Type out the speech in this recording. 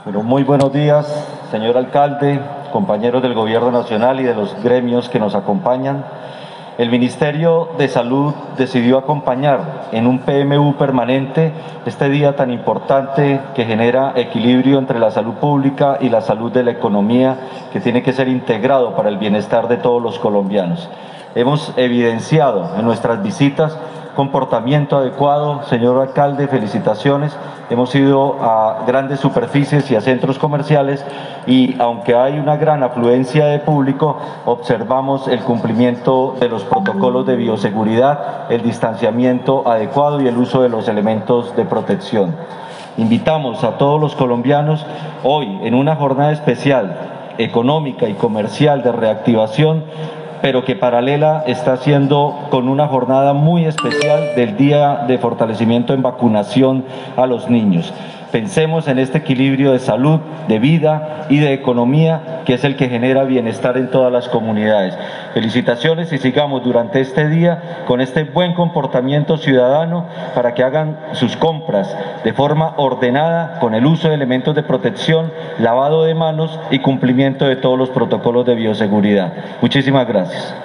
Bueno, muy buenos días, señor alcalde, compañeros del Gobierno Nacional y de los gremios que nos acompañan. El Ministerio de Salud decidió acompañar en un PMU permanente este día tan importante que genera equilibrio entre la salud pública y la salud de la economía, que tiene que ser integrado para el bienestar de todos los colombianos. Hemos evidenciado en nuestras visitas comportamiento adecuado, señor alcalde, felicitaciones. Hemos ido a grandes superficies y a centros comerciales y aunque hay una gran afluencia de público, observamos el cumplimiento de los protocolos de bioseguridad, el distanciamiento adecuado y el uso de los elementos de protección. Invitamos a todos los colombianos hoy en una jornada especial, económica y comercial de reactivación, pero que paralela está haciendo con una jornada muy especial del Día de Fortalecimiento en Vacunación a los niños. Pensemos en este equilibrio de salud, de vida y de economía, que es el que genera bienestar en todas las comunidades. Felicitaciones y sigamos durante este día con este buen comportamiento ciudadano para que hagan sus compras de forma ordenada, con el uso de elementos de protección, lavado de manos y cumplimiento de todos los protocolos de bioseguridad. Muchísimas gracias.